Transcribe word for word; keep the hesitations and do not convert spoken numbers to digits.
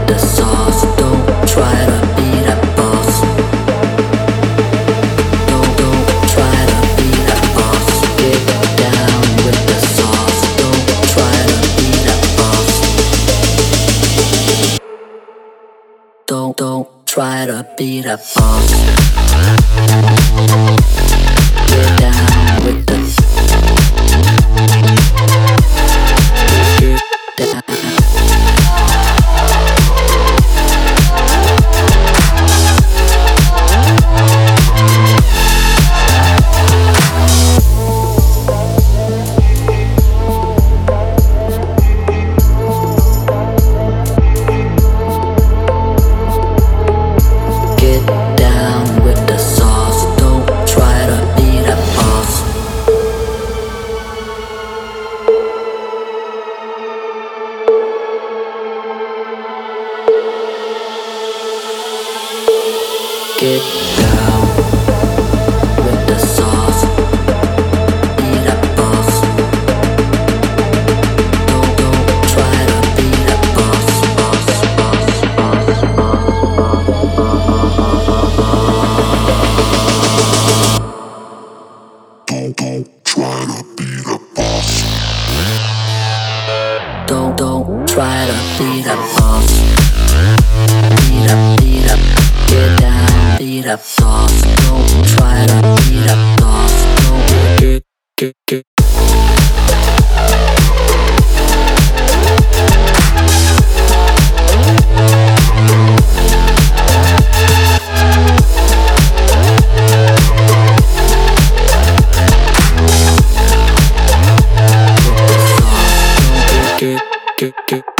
the sauce. Don't try to be that boss. Don't, don't try to be that boss. Get down with the sauce. Don't try to be that boss. Don't, don't try to be that boss. Get down with the Get down. Get down with the sauce. Don't try to be that boss. Get down with the sauce. Be that boss. Don't, don't try to be that boss. Boss, boss, boss, boss, Don't, don't try to be that boss. Don't, don't try to be that boss. Be that, be that, get down, be that boss. Don't try to be that boss. Don't get, get, get. Get, get, get.